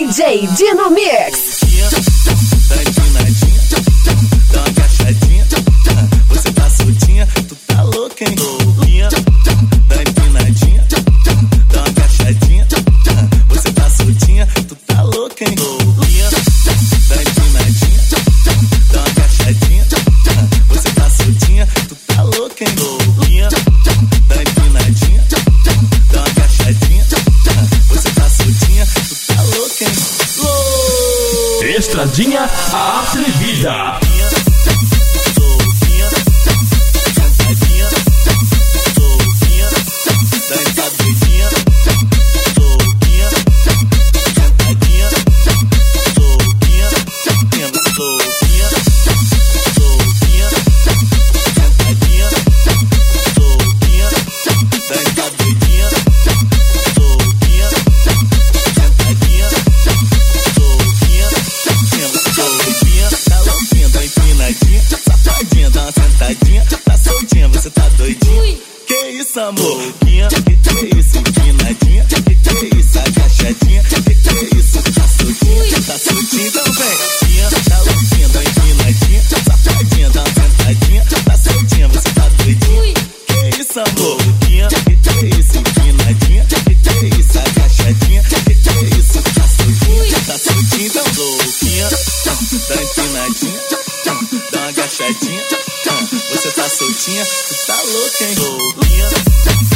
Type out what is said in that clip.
DJ Dino Mix. Tá empinadinha, dá uma agachadinha. Você tá soltinha, tu tá louca, hein? Louquinha, tá empinadinha, dá uma agachadinha. Você tá soltinha, tu tá louca, hein? Louquinha, tá empinadinha, dá uma agachadinha. Você tá soltinha, tu tá louca, hein? Louquinha, tá empinadinha, dá uma agachadinha. Você tá soltinha, tu tá louca, hein? Estradinha Atrevida. Tá soltinha, você tá doidinha? Que isso, amor? Que isso, empinadinha? Que isso, agachadinha? Que isso, tá soltinha? Tá soltinha, então vem. Tá louquinha, tá empinadinha, safadinha, dá uma sentadinha. Tá soltinha, você tá doidinha? Que isso, amor? Que isso, empinadinha? Que isso, agachadinha? Que isso, tá soltinha? Tá soltinha, então louquinha, tá empinadinha, dá uma agachadinha. Você tá soltinha, tu tá louca, hein? Louquinha.